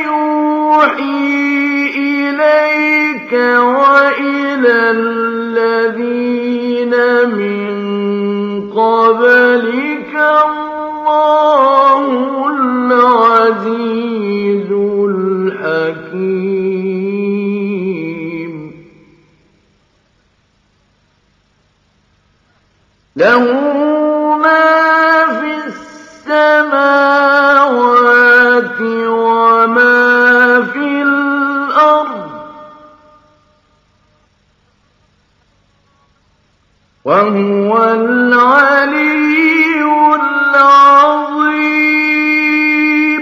يُوحِي إِلَيْكَ وَإِلَى الَّذِينَ مِن قَبْلِكَ اللَّهُ الْعَزِيزُ الْحَكِيمُ لَهُ مَا فِي السَّمَاوَاتِ وَمَا فِي الْأَرْضِ وَهُوَ الْعَلِيُّ الْعَظِيمُ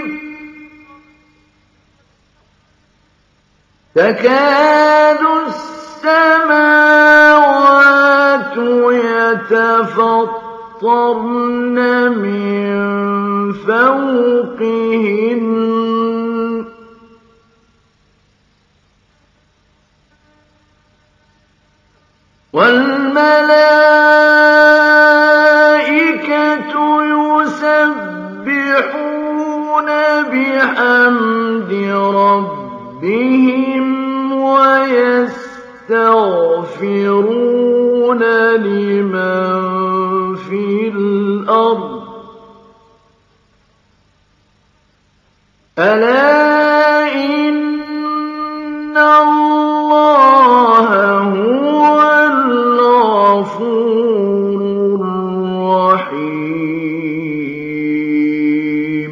تَكَادُ السَّمَاوَاتُ يَتَفَطَّرْنَ مِن فَوْقِهِنَّ وَالْمَلَائِكَةُ يُسَبِّحُونَ بِحَمْدِ رَبِّهِمْ وَيَسْتَغْفِرُونَ لِمَن فِي الْأَرْضِ أَلَا إِنَّ اللَّهَ هُوَ الْغَفُورُ الرَّحِيمُ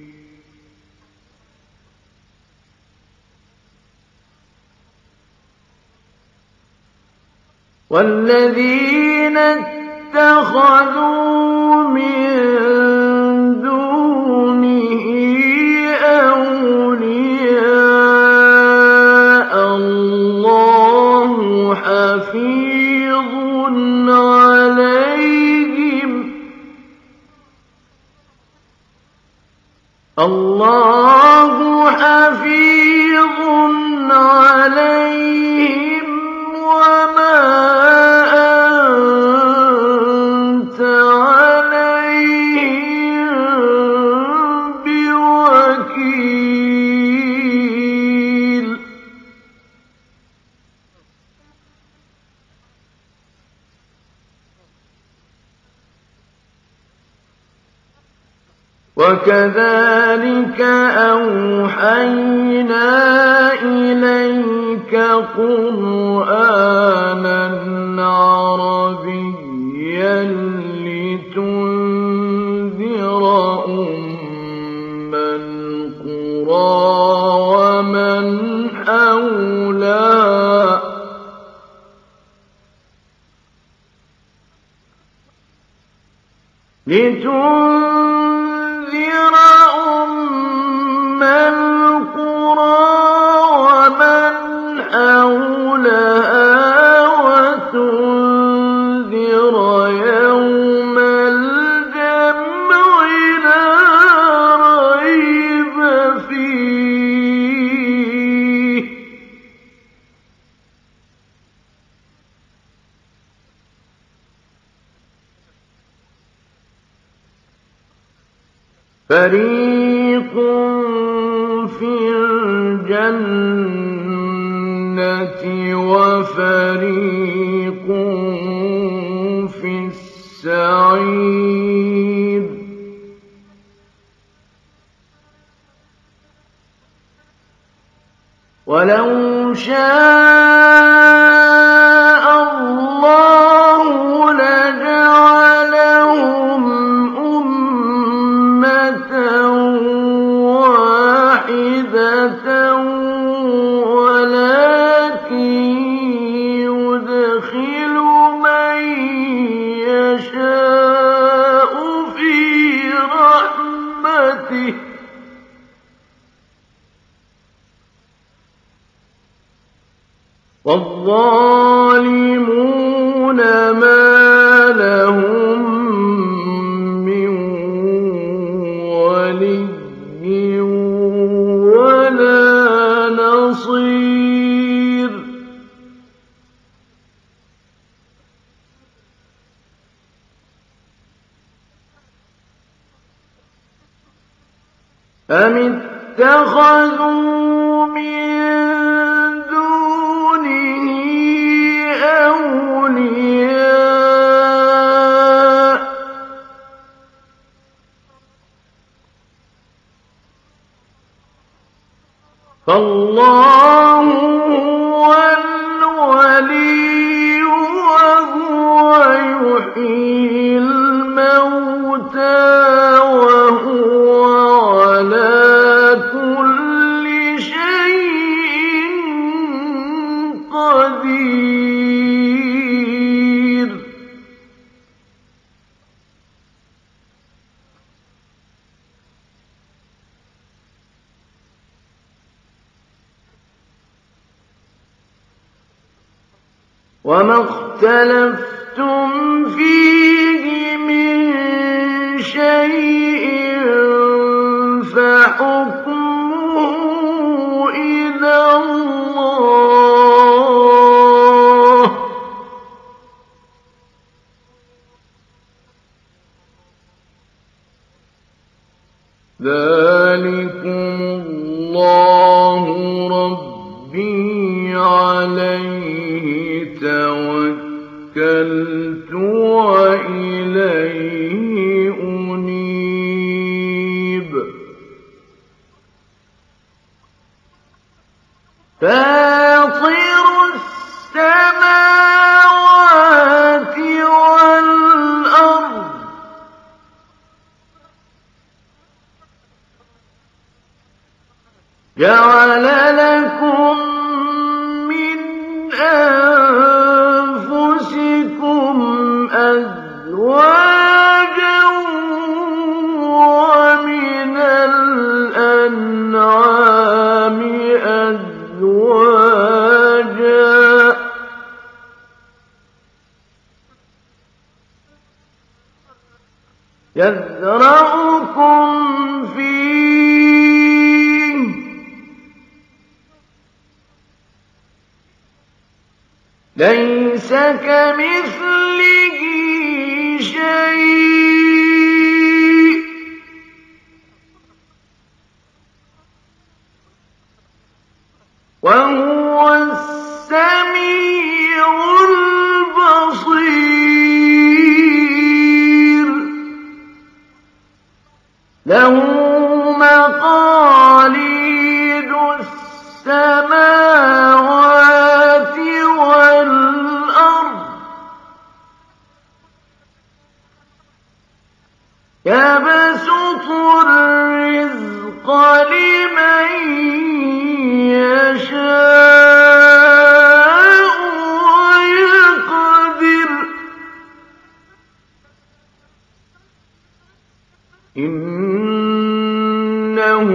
وَالَّذِينَ اتَّخَذُوا مِن دُونِهِ أَوْلِيَاءَ اللَّهُ حَفِيظٌ عَلَيْهِمْ وَمَا أَنتَ عَلَيْهِم بِوَكِيلٍ وَكَذَلِكَ أَوْحَيْنَا إِلَيْكَ قُرْآنًا عَرَبِيًّا لِّتُنذِرَ أُمَّ الْقُرَىٰ وَمَنْ حَوْلَهَا وَتُنذِرَ يَوْمَ الْجَمْعِ لَا رَيْبَ فِيهِ فَرِيقٌ فِي الْجَنَّةِ وَفَرِيقٌ فِي السَّعِيرِ وَلَوْ شَاءَ اللَّهُ لَجَعَلَهُمْ أُمَّةً وَاحِدَةً وَلَٰكِن يُدْخِلُ مَن يَشَاءُ فِي رَحْمَتِهِ ۚ وَالظَّالِمُونَ مَا لَهُم مِّن وَلِيٍّ وَلَا نَصِيرٍ أَمِ اتَّخَذُوا مِن دُونِهِ أَوْلِيَاءَ فَاللَّهُ هُوَ الْوَلِيُّ وَهُوَ يُحْيِي الْمَوْتَىٰ وَهُوَ عَلَىٰ كُلِّ شَيْءٍ قَدِيرٌ وَمَا اخْتَلَفْتُمْ فِيهِ مِن شَيْءٍ فَحُكْمُهُ إِلَى اللَّهِ ۚ ذَٰلِكُمُ اللَّهُ رَبِّي عَلَيْهِ تَوَكَّلْتُ وَإِلَيْهِ أُنِيبُ فَاطِرُ السَّمَاوَاتِ وَالْأَرْضِ جَعَلَ لَكُم مِّنْ أَنفُسِكُمْ أَزْوَاجًا وَمِنَ الْأَنْعَامِ أَزْوَاجًا ۖ يَذْرَؤُكُمْ فِيهِ ۚ لَيْسَ كَمِثْلِهِ شَيْءٌ ۖ وَهُوَ السَّمِيعُ الْبَصِيرُ لَهُ مَقَالِيدُ السَّمَاوَاتِ وَالْأَرْضِ يَبْسُطُ الرِّزْقَ لِمَن يَشَاءُ وَيَقْدِرُ ۚ إِنَّهُ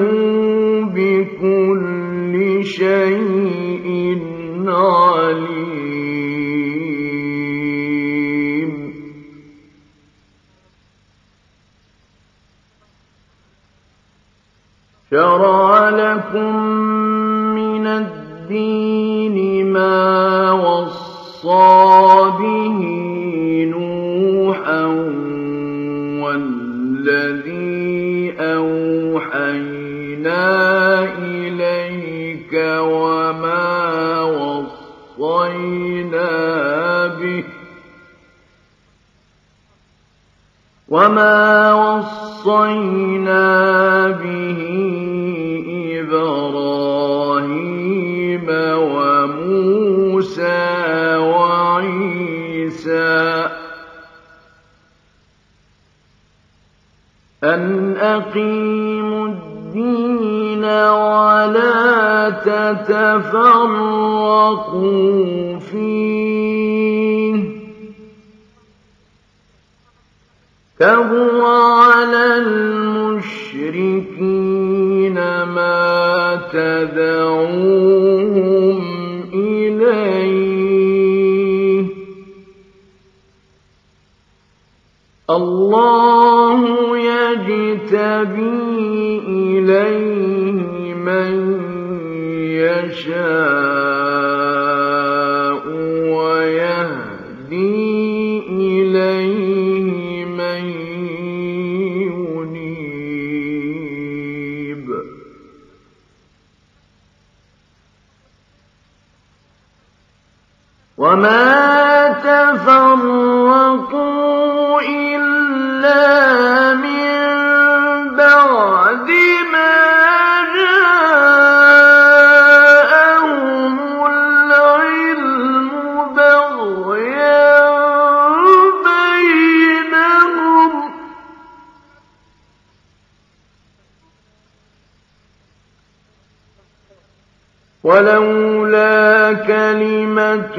بِكُلِّ شَيْءٍ عَلِيمٌ شَرَعَ لَكُم مِّنَ الدِّينِ مَا وَصَّىٰ بِهِ نُوحًا وَالَّذِي أَوْحَيْنَا إِلَيْكَ وَمَا وَصَّيْنَا بِهِ إِبْرَاهِيمَ وَمُوسَىٰ وَعِيسَىٰ أَنْ أَقِيمُوا الدِّينَ وَلَا تَتَفَرَّقُوا فِيهِ ۚ كَبُرَ عَلَى الْمُشْرِكِينَ مَا تَدْعُوهُمْ إِلَيْهِ ۚ اللَّهُ يَجْتَبِي إِلَيْهِ مَن يَشَاءُ وَيَهْدِي إِلَيْهِ مَن يُنِيبُ وما تفرقوا إلا من بعد ما جاءهم العلم بغيا بينهم ولولا كلمة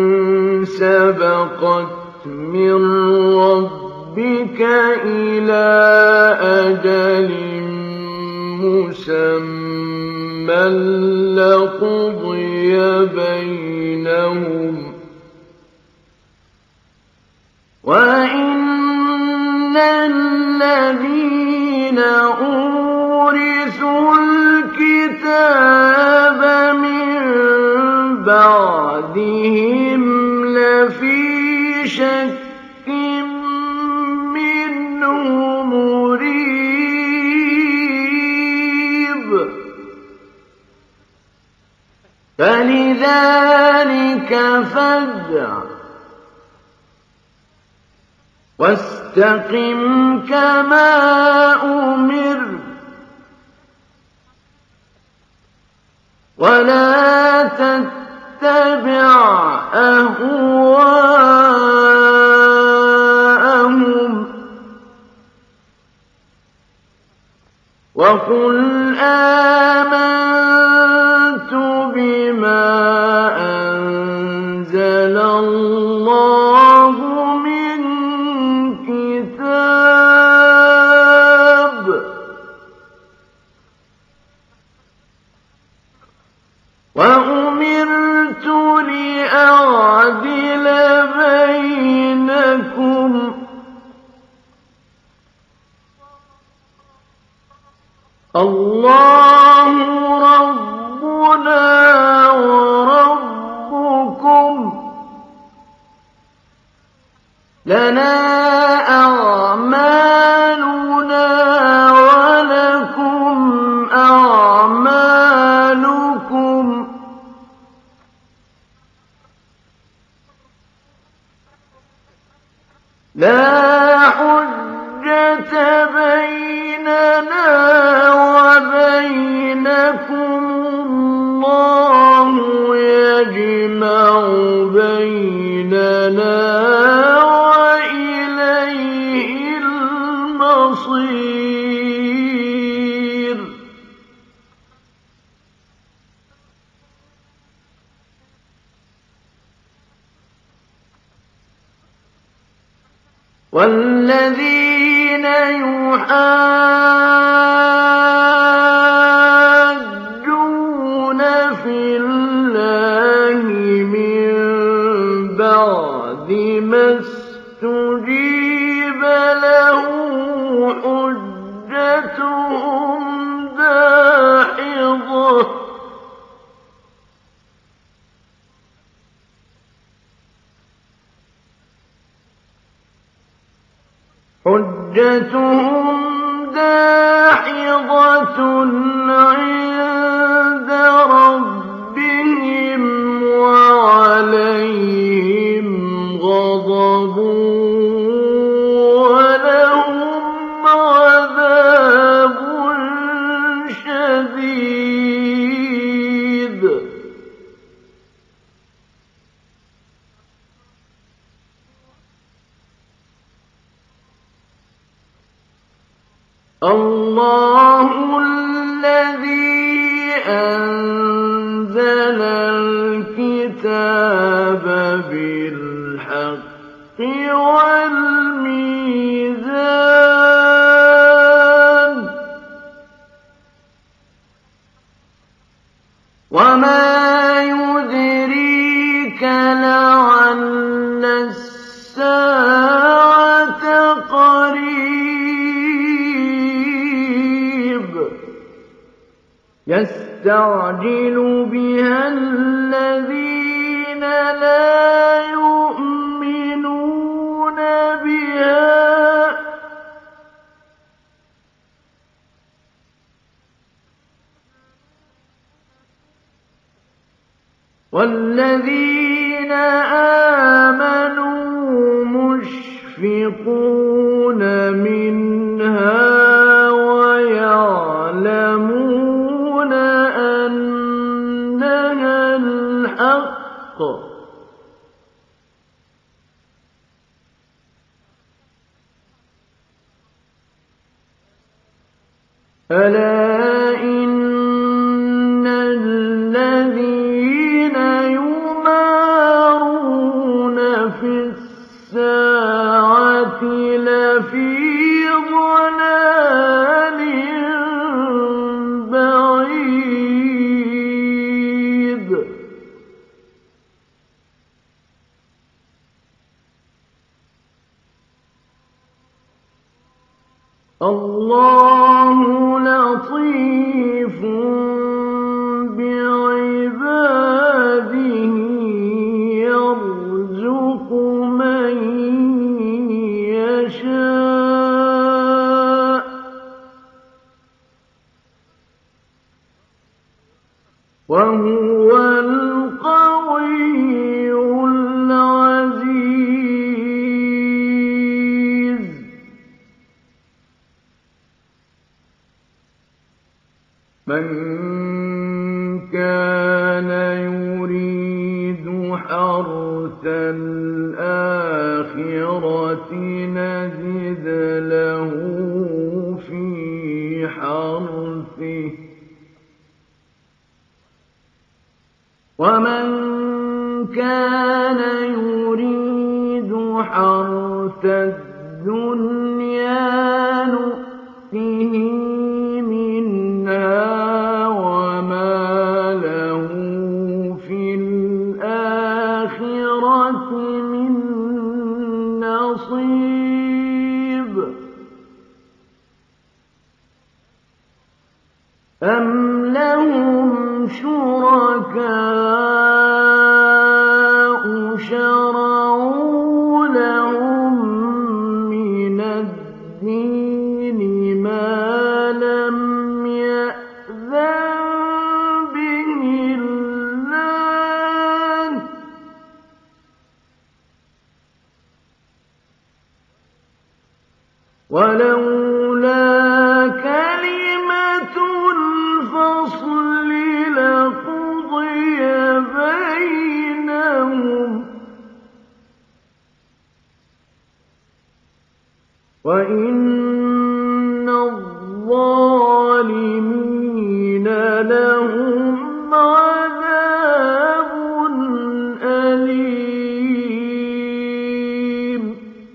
سبقت من ربك إلى أجل مسمى لقضي بينهم وإن الذين أورثوا الكتاب من بعدهم لفي شك منه مريب فلذلك فادع واستقم كما أمرت ولا تتبع أهواءهم وقل آمنت بما أنزل الله من كتاب وأمرت لأعدل بينكم الله ربنا وربكم لنا أعمالنا ولكم أعمالكم لا حجة بيننا وبينكم الله يجمع بيننا وإليه المصير والذين يحاجون في الله من بعد ما استجيب له حجتهم داحضة عند ربهم وعليهم غضب ولهم عذاب شديد الله الذي أنزل الكتاب بالحق والميزان وما يدريك لعل الساعة قريب يستعجل بها الذين لا يؤمنون بها والذين آمنوا مشفقون منها ويعلمون أنها الحق ألا إن الذين يمارون في الساعة لفي ضلال بعيد الله لطيف بعباده يرزق من يشاء وهو القوي العزيز من كان يريد حرث الآخرة نزد له في حرثه ومن كان يريد حرث الدنيا نؤته منها وما له في الآخرة من نصيب أم لهم شركاء شرعوا لهم من الدين ما لم يأذن به الله ولولا كلمة الفصل لقضي بينهم وإن الظالمين لهم عذاب أليم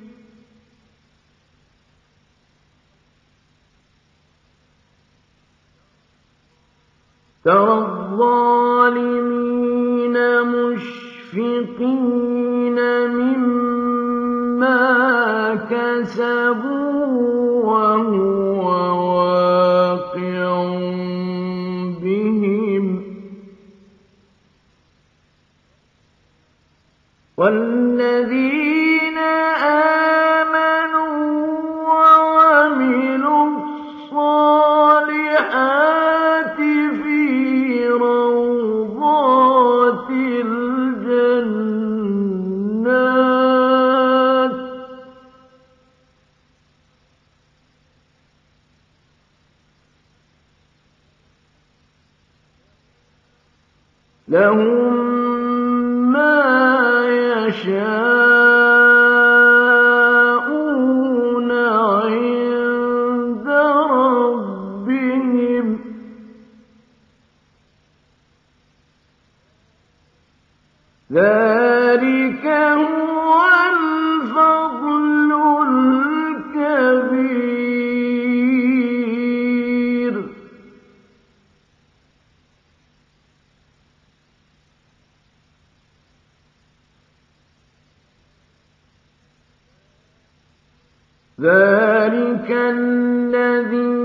ترى الظالمين مشفقين مما كسبوا وهو واقع بهم والذين آمنوا وعملوا الصالحات في روضات الجنات لهم ما يشاءون عند ربهم ذلك هو الفضل الكبير ذلك الذي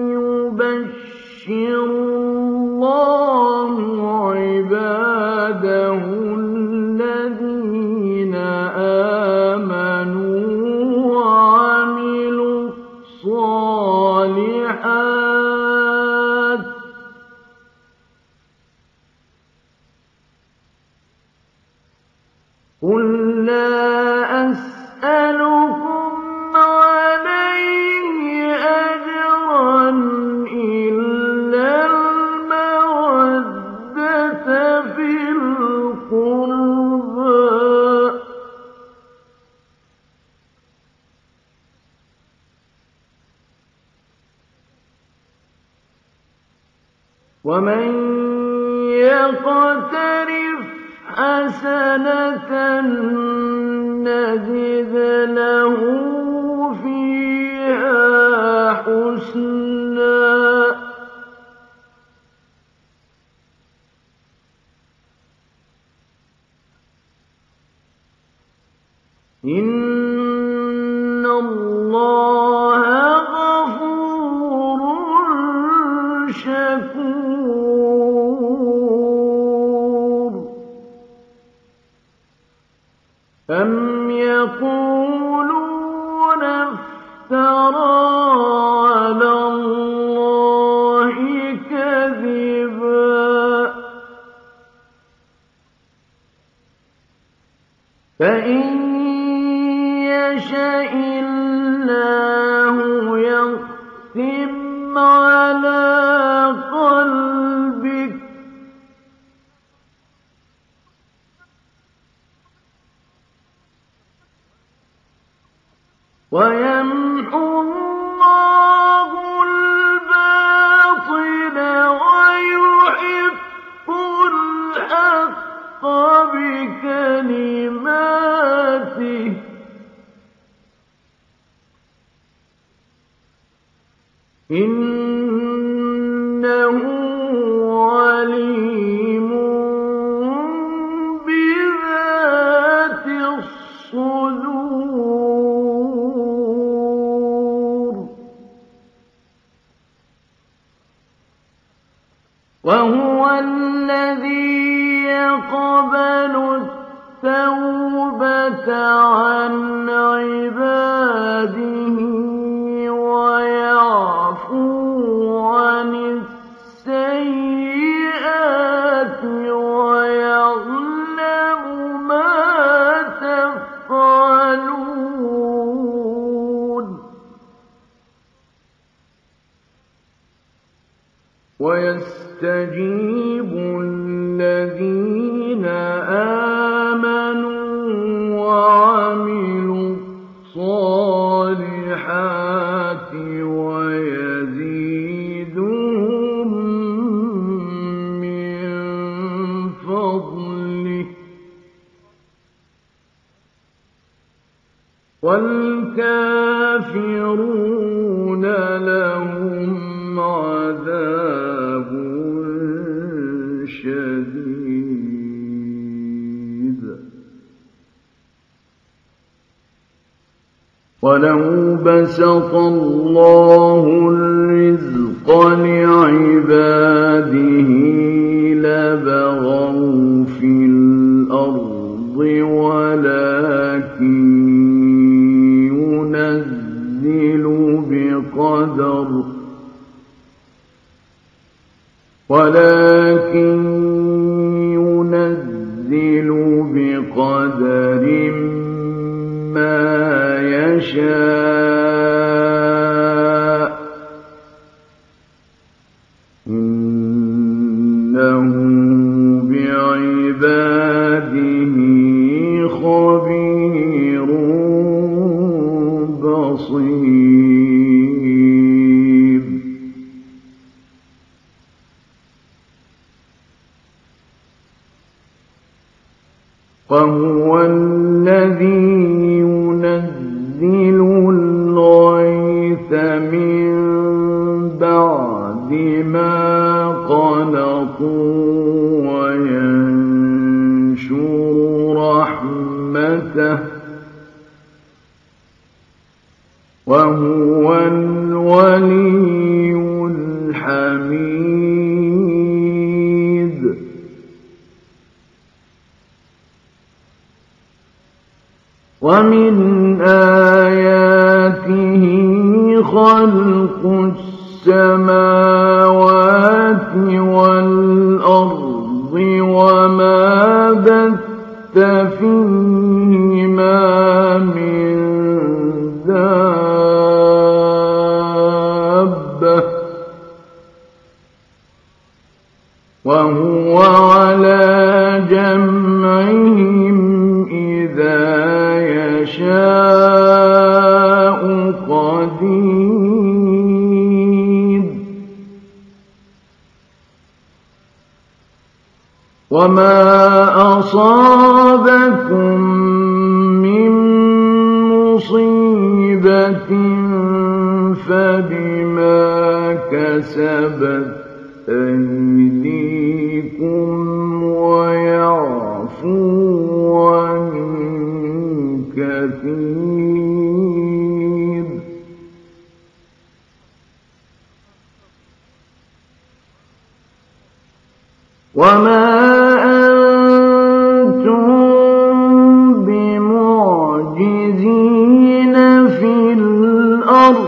يبشر الله عباده الذين آمنوا وعملوا الصالحات قُل لَّا أَسْأَلُكُمْ عَلَيْهِ أَجْرًا إِلَّا الْمَوَدَّةَ فِي الْقُرْبَىٰ ۗ وَمَن يَقْتَرِفْ حَسَنَةً نَّزِدْ لَهُ فِيهَا حُسْنًا ۚ إِنَّ اللَّهَ غَفُورٌ شَكُورٌ. أَمْ يَقُولُونَ افْتَرَىٰ عَلَى اللَّهِ كَذِبًا ۖ فَإِن يَشَإِ اللَّهُ يَخْتِمْ عَلَىٰ قَلْبِكَ وَيَمْحُو اللَّهُ الْبَاطِلَ وَيُحِقُّ الْحَقَّ بِكَلِمَاتِهِ ۚ إِنَّهُ عَلِيمٌ بِذَاتِ الصُّدُورِ. وَهُوَ الَّذِي يَقْبَلُ التَّوْبَةَ عَنْ عِبَادِهِ وَيَعْفُو عَنِ السَّيِّئَاتِ وَيَعْلَمُ مَا تَفْعَلُونَ. وَيَسْتَجِيبُ الَّذِينَ آمَنُوا وَعَمِلُوا الصَّالِحَاتِ وَيَزِيدُهُم مِّن فَضْلِهِ ۚ وَالْكَافِرُونَ لَهُمْ عَذَابٌ شَدِيدٌ. وَلَوْ بَسَطَ اللَّهُ الرِّزْقَ لِعِبَادِهِ لَبَغَوْا فِي الْأَرْضِ وَلَٰكِن يُنَزِّلُ بِقَدَرٍ مَّا يَشَاءُ ۚ إِنَّهُ بِعِبَادِهِ خَبِيرٌ بَصِيرٌ. وَهُوَ الَّذِي يُنَزِّلُ الْغَيْثَ مِن بَعْدِ مَا قَنَطُوا وَيَنشُرُ رَحْمَتَهُ ۚ وَهُوَ الْوَلِيُّ الْحَمِيدُ. وَمِنْ آيَاتِهِ خَلْقُ السَّمَاوَاتِ وَالْأَرْضِ وَمَا بَثَّ فِيهِ وعلى جمعهم إذا يشاء قدير وما أصابكم من مصيبة فبما كسبت أيديكم ويعفو عن كثير وما أنتم بمعجزين في الأرض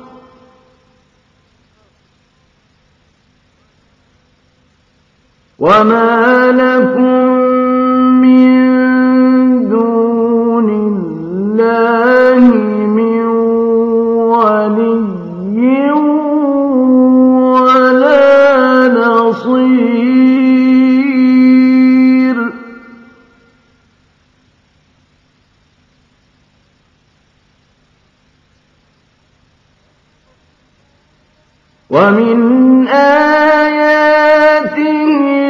وما لكم من دون الله من ولي ولا نصير ومن آياته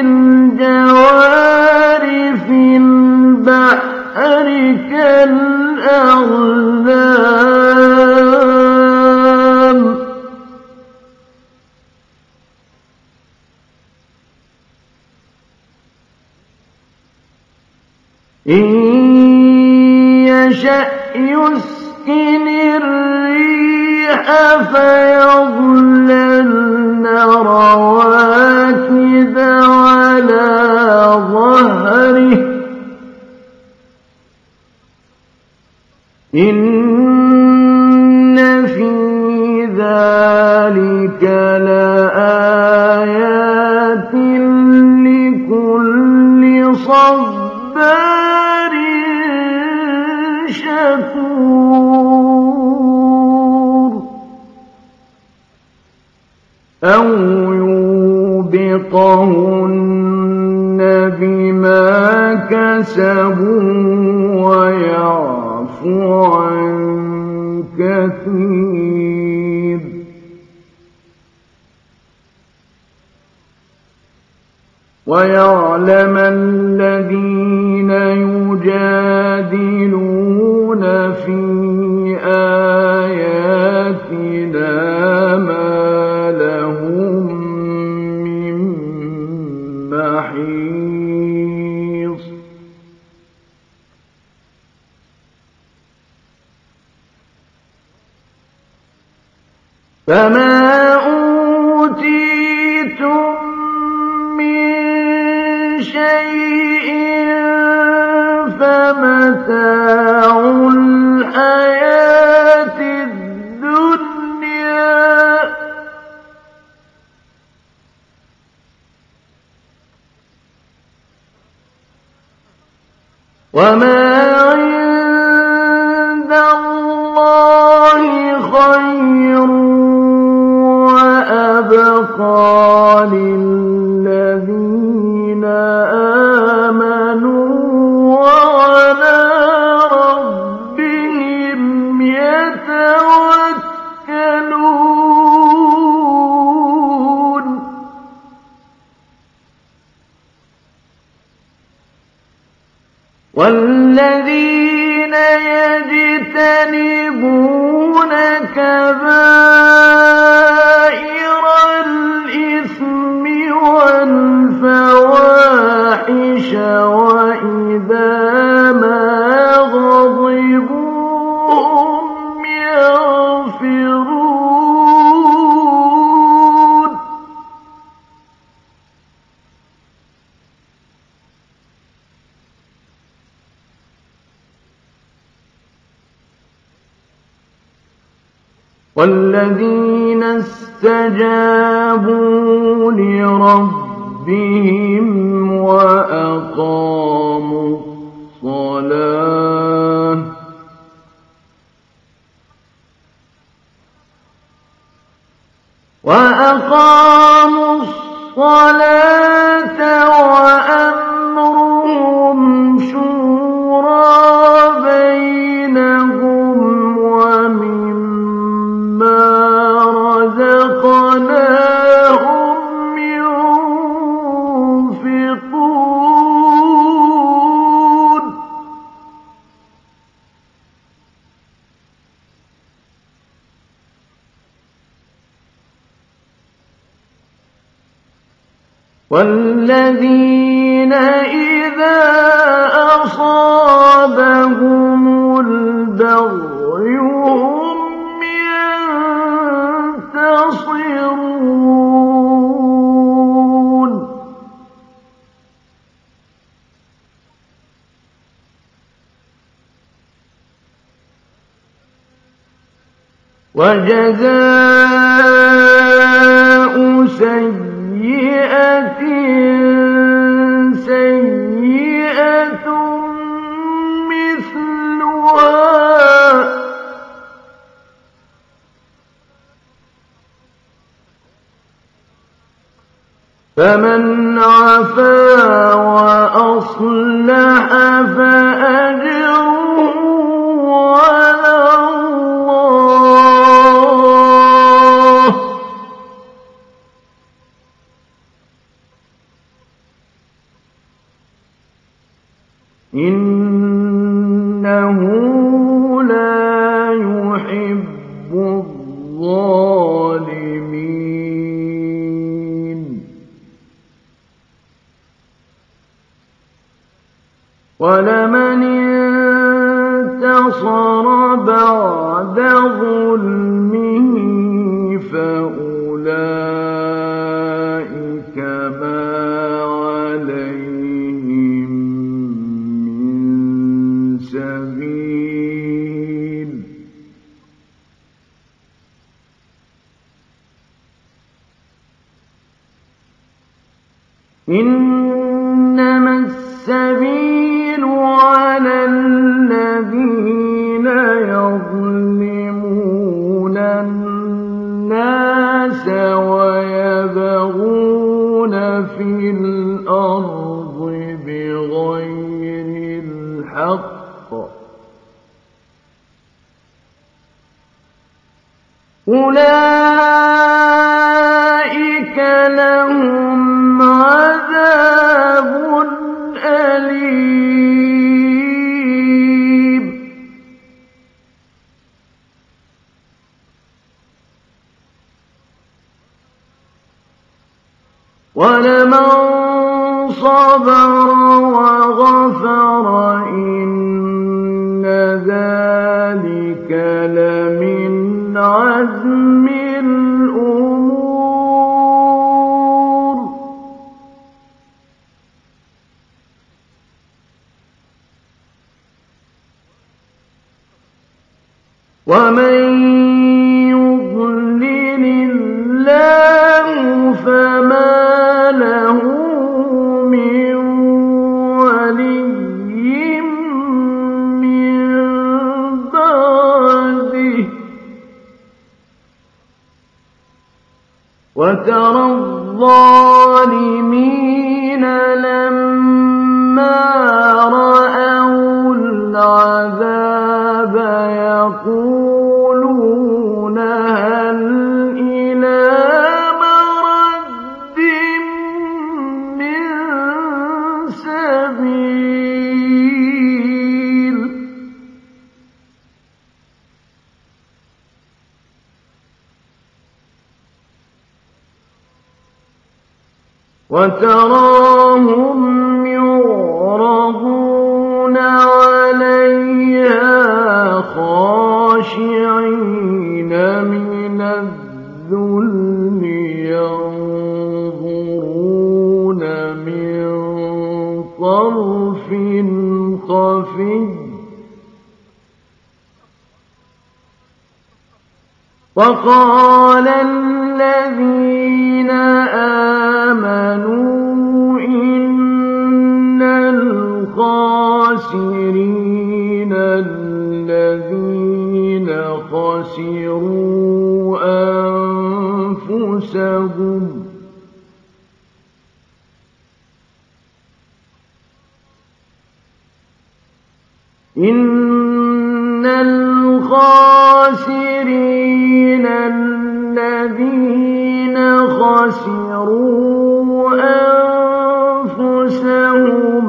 الجوار في البحر كالأعلام إن يشأ يسكن الريح فيظللن رواكد على ظهره إن في ذلك لآيات لكل صبار شكور أو يوبقهن بما كسبوا ويعفو عن كثير ويعلم الذين يجادلون في آياتنا ما لهم من محيص فما أوتيتم من شيء فمتاع الحياة الدنيا وما عند الله خير وأبقى للذين آمنوا وعلى ربهم يتوكلون والذين يجتنبون كبائر الإثم والفواحش وإذا ما غضبوا هم يغفرون والذين استجابوا لربهم وأقاموا الصلاة والذين إذا أصابهم البغي هم ينتصرون وجزاء سيئة سيئة مثلها فمن عفا وأصلح فأجره على الله إنه لا يحب الظالمين ولمن انتصر بعد ظلمه فأولئك ما عليهم من سبيل إنما السبيل على الذين يظلمون الناس ويبغون في الأرض بغير الحق أولئك لهم عذاب أليم ولمن صبر وغفر إن ذلك لمن عزم الأمور ومن يضلل الله فما له من ولي من بعده وترى الظالمين لما رأوا العذاب يقولون هل إلى مرد من سبيل وتراهم يعرضون عليها خاشعين من الذل ينظرون من طرف خفي وقال الذين آمنوا إن الخاسرين الذين خسروا أنفسهم إن الخاسرين الذين خسروا أنفسهم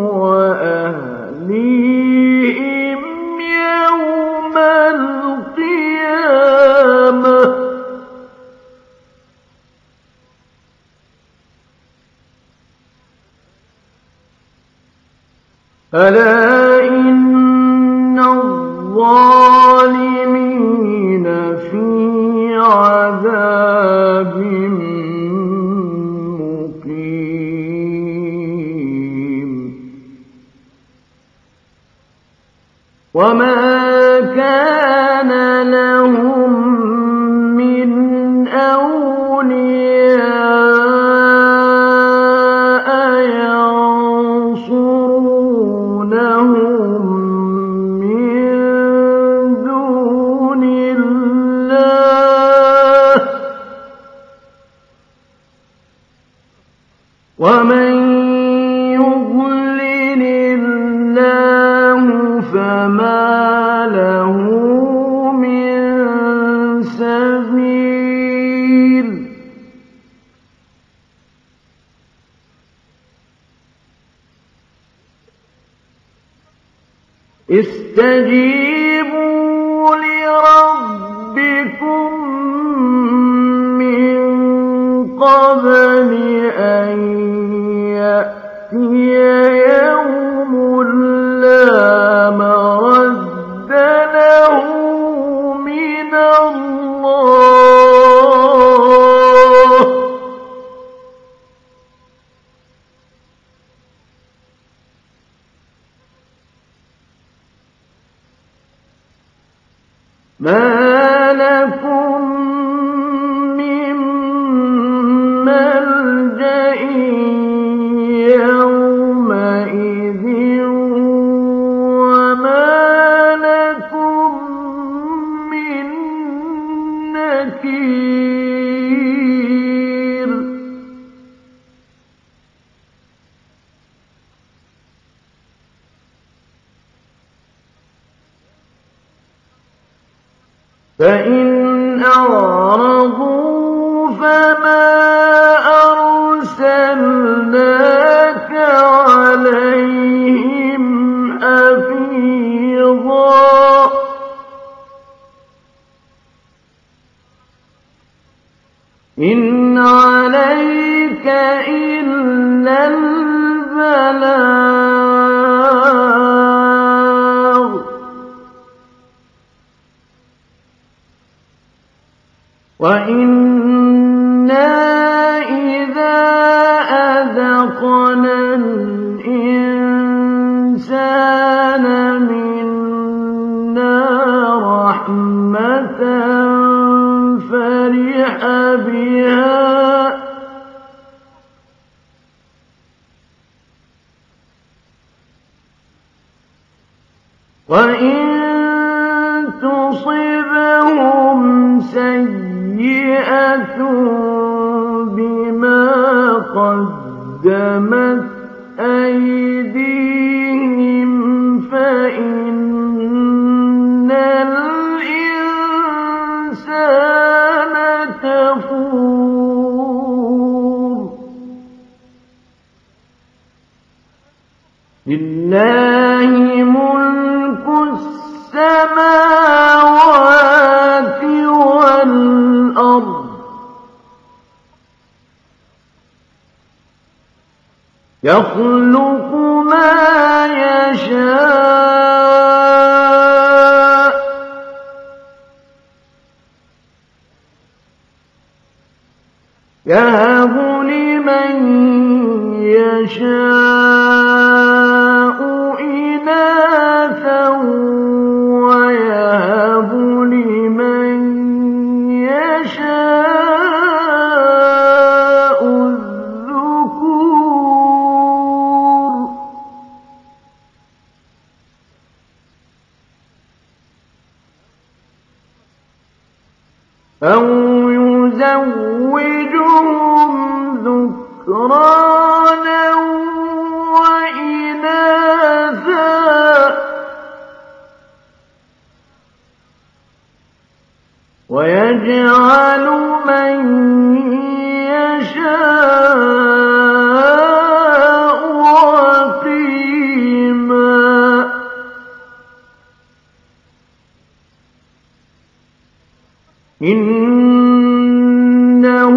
وأهليهم يوم القيامة ألا إن الظالمين في عذاب مقيم وما كان لهم من أولياء ينصرونهم من دون الله ومن يضلل الله فما له من سبيل استجيبوا لربكم من قبل أن يأتي يوم لا مرد له من الله ما لكم من ملجأ يومئذ وما لكم من نكير فإن أعرضوا فما أرسلناك عليهم حفيظا إن عليك إلا البلاغ وإنا إذا أذقنا الإنسان منا رحمة فرح بها وإن تصبهم سيئة بما قدمت أيديهم فإن الإنسان كفور لله ملك السماوات والأرض يخلق ما يشاء يهب لمن يشاء إناثا ويهب لمن يشاء الذكور أو يزوجهم ذكرانا وإناثا ويجعل من يشاء عقيما إنه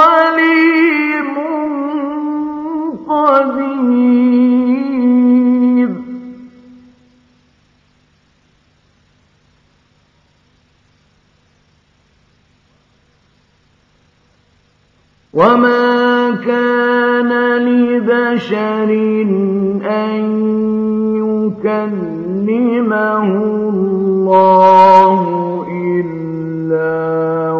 عليم قدير وما كان لبشر أن يكلمه الله إلا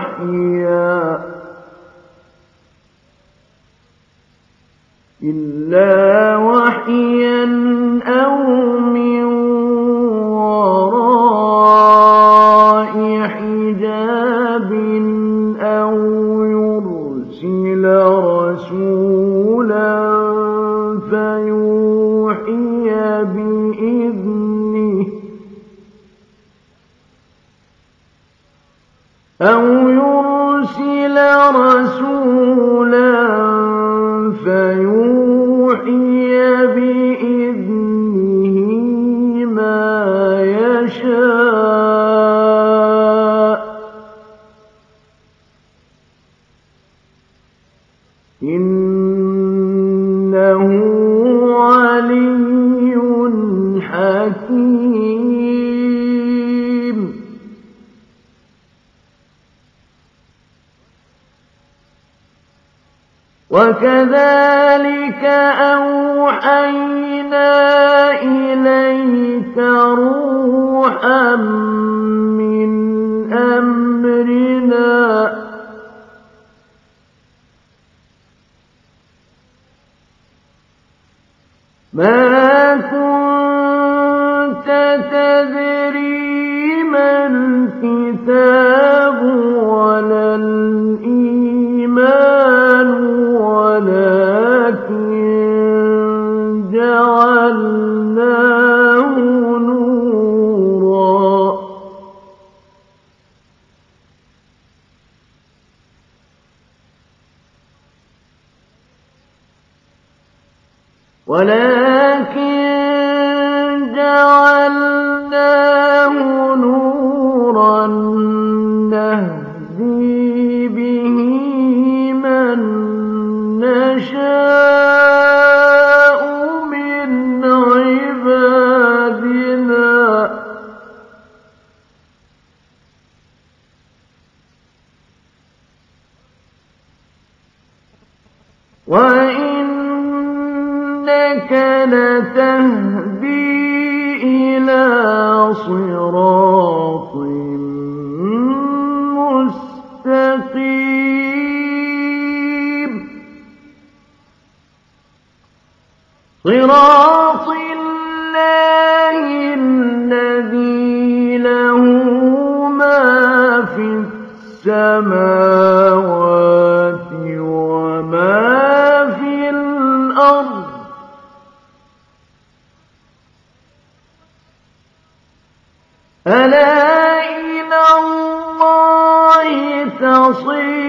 وحيا أو من وراء حجاب أو يرسل رسولا فيوحي بإذنه ما يشاء إنه علي حكيم. وكذلك أوحينا إليك روحا من أمرنا ما كنت تدري ما الكتاب ولا الإيمان ولكن جعلناه نورا نهدي به من نشاء من عبادنا وإنك لتهدي إلى صراط مستقيم صراط الله الذي له ما في السماوات وما في الأرض ألا إلى الله تصير